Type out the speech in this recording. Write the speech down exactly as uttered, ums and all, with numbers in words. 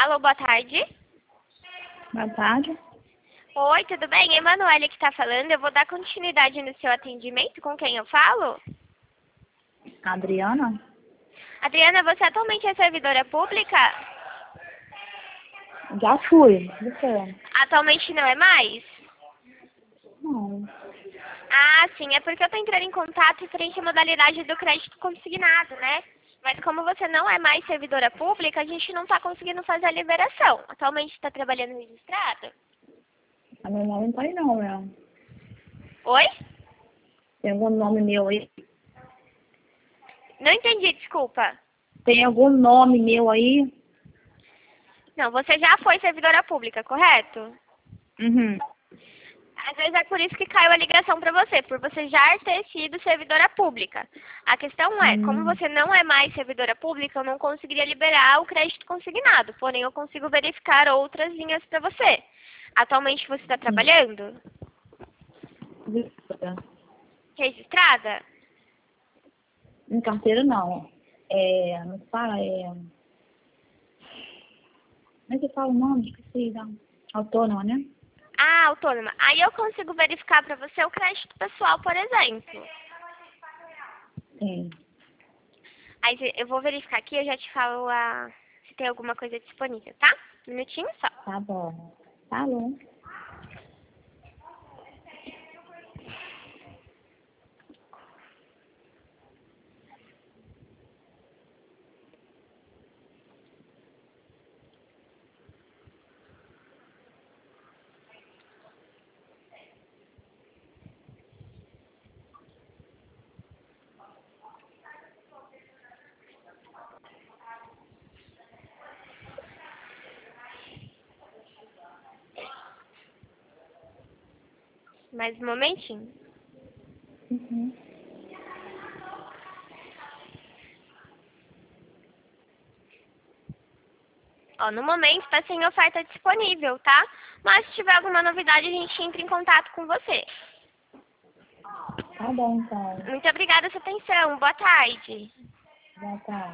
Alô, boa tarde. Boa tarde. Oi, tudo bem? É a Emanuele que está falando. Eu vou dar continuidade no seu atendimento. Com quem eu falo? Adriana? Adriana, você atualmente é servidora pública? Já fui. Você? Atualmente não é mais? Não. Ah, sim. É porque eu estou entrando em contato frente à modalidade do crédito consignado, né? Mas como você não é mais servidora pública, a gente não está conseguindo fazer a liberação. Atualmente está trabalhando registrado? A meu nome não tá aí não, meu. Oi? Tem algum nome meu aí? Não entendi, desculpa. Tem algum nome meu aí? Não, você já foi servidora pública, correto? Uhum. Às vezes é por isso que caiu a ligação para você, por você já ter sido servidora pública. A questão é, como Hum. você não é mais servidora pública, eu não conseguiria liberar o crédito consignado, porém eu consigo verificar outras linhas para você. Atualmente você está trabalhando? Registrada? Em carteira não. É. Não fala, é. Como é que fala o nome? Esqueci, não. Autônoma, né? Ah, autônoma. Aí eu consigo verificar para você o crédito pessoal, por exemplo. Tem. Aí eu vou verificar aqui, eu já te falo a... se tem alguma coisa disponível, tá? Um minutinho só. Tá bom. Tá bom. Mais um momentinho. Uhum. Ó, no momento está sem oferta disponível, tá? Mas se tiver alguma novidade, a gente entra em contato com você. Tá bom, então. Muito obrigada pela sua atenção. Boa tarde. Boa tarde.